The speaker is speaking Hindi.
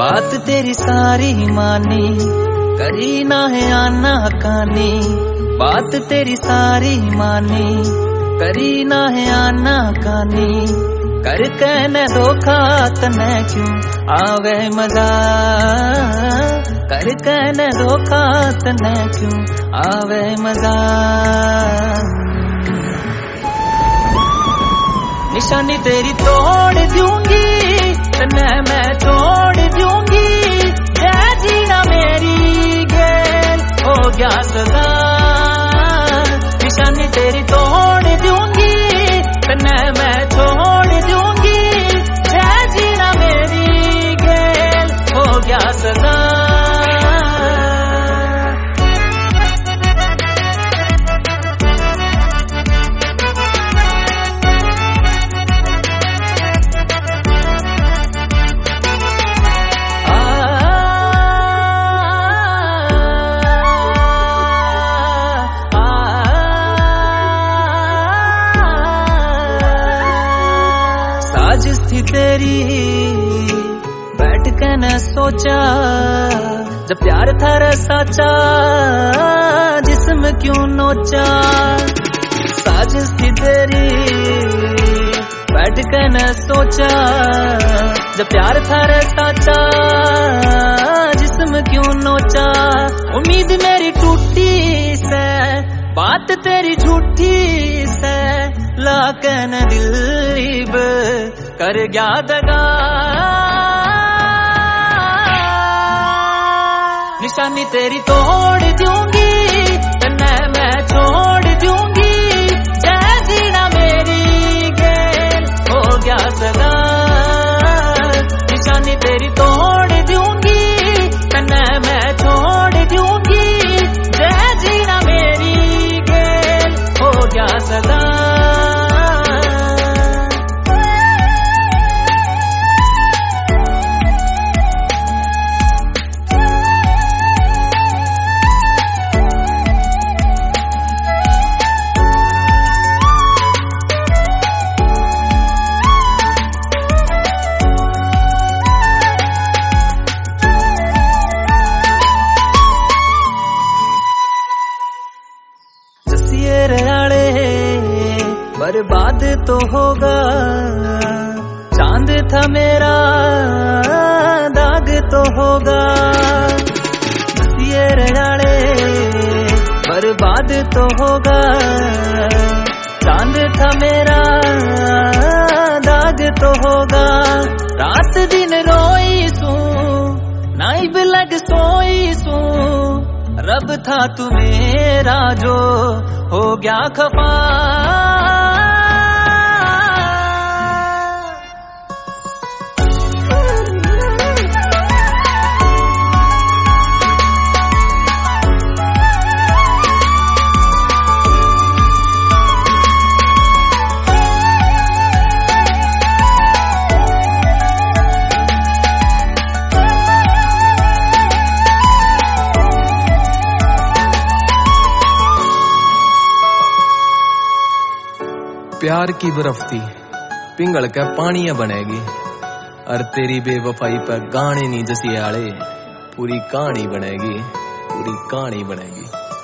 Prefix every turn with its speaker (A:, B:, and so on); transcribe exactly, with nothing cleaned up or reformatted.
A: बात तेरी सारी मानी, करी ना है आना कानी। बात तेरी सारी मानी, करी ना है आना कानी। कर कहने धोखा तने क्यों आवे मजा, कर कहने धोखा तने क्यों आवे मजा। निशानी तेरी तोड़ दूंगी, तने मैं छोड़ दूंगी। जय जीना मेरी गेल हो गया सदा। निशानी तेरी तोड़ दूंगी, तने मैं छोड़ दूंगी। जय जीना मेरी गेल हो गया सदा। साजिश थी तेरी बैठ के न सोचा, जब प्यार था रे साचा जिस्म क्यों नोचा। साजिश थी तेरी बैठ के न सोचा, जब प्यार था रे साचा जिस्म क्यों नोचा। उम्मीद मेरी टूटी से, बात तेरी झूठी से, लाकन दिल कर गया दगा। निशानी तेरी तोड़ दूंगी, तन्ने मैं छोड़ दूंगी। जय जीना मेरी गेल हो गया सदा। निशानी तेरी तोड़ दूंगी, तन्ने मैं छोड़ दूंगी। जय जीना मेरी गेल हो गया सदा। बर्बाद तो होगा चांद था मेरा, दाग तो होगा। ये रजाड़े बर्बाद तो होगा, चांद था मेरा, दाग तो होगा। रात दिन रोई सू, नाइब लग सोई सू। रब था तू मेरा जो हो गया खफा।
B: प्यार की बर्फ थी पिंगल के पानी बनेगी, और तेरी बेवफाई पर गाने नी जसी आले। पूरी कहानी बनेगी, पूरी कहानी बनेगी।